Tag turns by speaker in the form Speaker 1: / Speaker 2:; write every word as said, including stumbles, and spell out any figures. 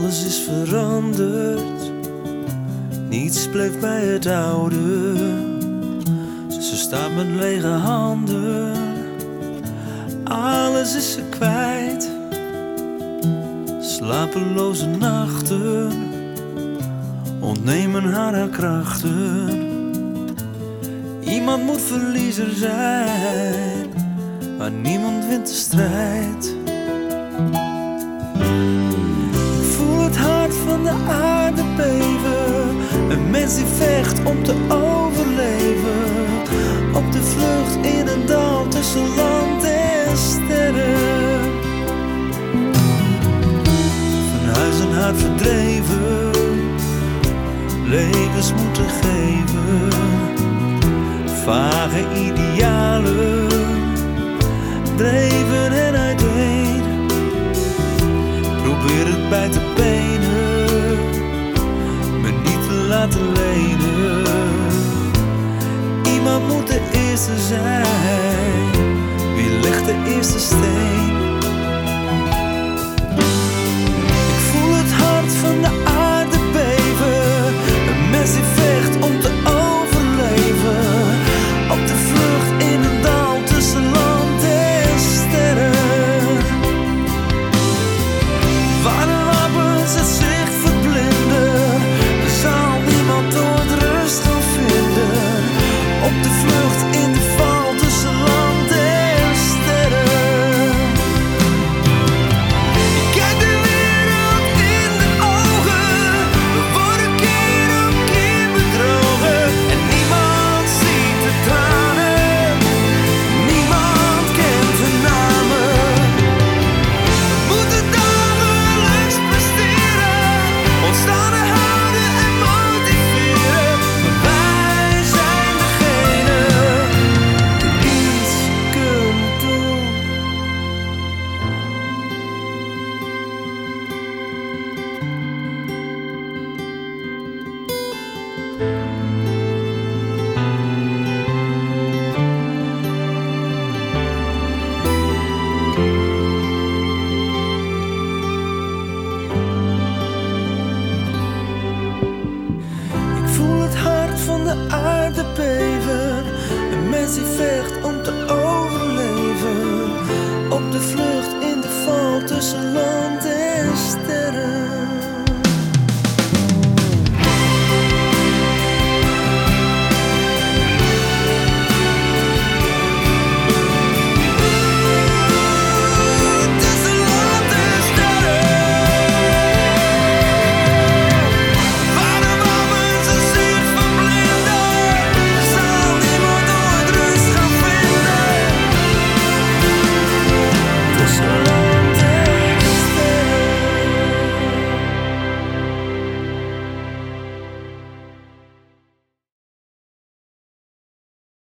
Speaker 1: Alles is veranderd, niets bleef bij het oude. Ze staat met lege handen, alles is ze kwijt. Slapeloze nachten ontnemen haar haar krachten. Iemand moet verliezer zijn, maar niemand wint de strijd. Ik voel het hart van de aarde beven, een mens die vecht om te overleven. Op de vlucht in een dal tussen land en sterren. Van huis en hart verdreven, levens moeten geven. Vage idealen dreven en uiteen. Probeer het bij te benen, me niet te laten lenen. Iemand moet de eerste zijn, wie legt de eerste steen? Ik voel het hart van de aarde beven, een mens die vecht om te overleven. Op de vlucht in een dal tussen land en sterren. Waar de wapens het zicht verblinden, zal niemand ooit rust gaan vinden. Op de vlucht in de val tussen land en sterren. Ik kijk de wereld in de ogen, we worden keer op keer bedrogen. En niemand ziet de tranen, niemand kent hun namen. We moeten dagelijks presteren, ons staande houden en motiveren. Maar wij zijn degene die iets kunnen doen. Ik voel het hart van de aarde beven, een mens die vecht om te